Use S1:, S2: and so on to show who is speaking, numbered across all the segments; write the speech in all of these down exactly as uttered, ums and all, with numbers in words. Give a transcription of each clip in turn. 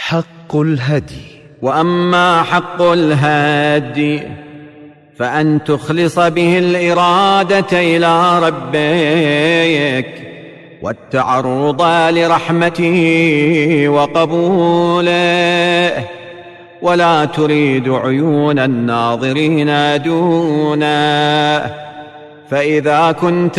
S1: حق الهدي.
S2: وأما حق الهدي فأن تخلص به الإرادة إلى ربك والتعرض لرحمته وقبوله، ولا تريد عيون الناظرين دونه. فإذا كنت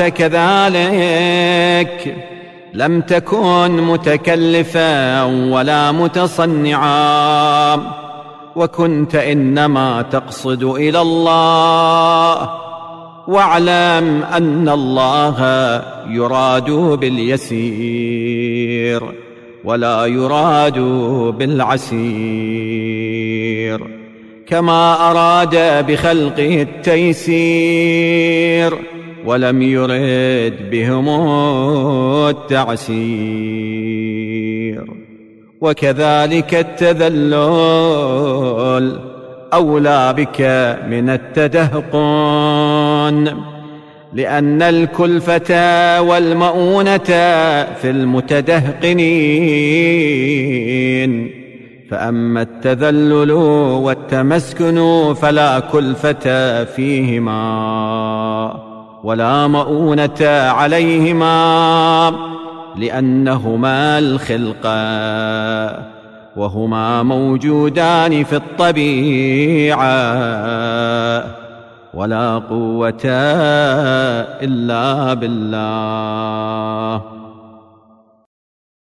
S2: كذلك لم تكن متكلفا ولا متصنعا، وكنت إنما تقصد إلى الله. واعلم أن الله يراد باليسير ولا يراد بالعسير، كما أراد بخلقه التيسير ولم يرد بهم التعسير. وكذلك التذلل أولى بك من التدهقن، لأن الكلفة والمؤونة في المتدهقنين، فأما التذلل والتمسكن فلا كلفة فيهما ولا مؤونة عليهما، لأنهما الخلقة وهما موجودان في الطبيعة، ولا قوة إلا بالله.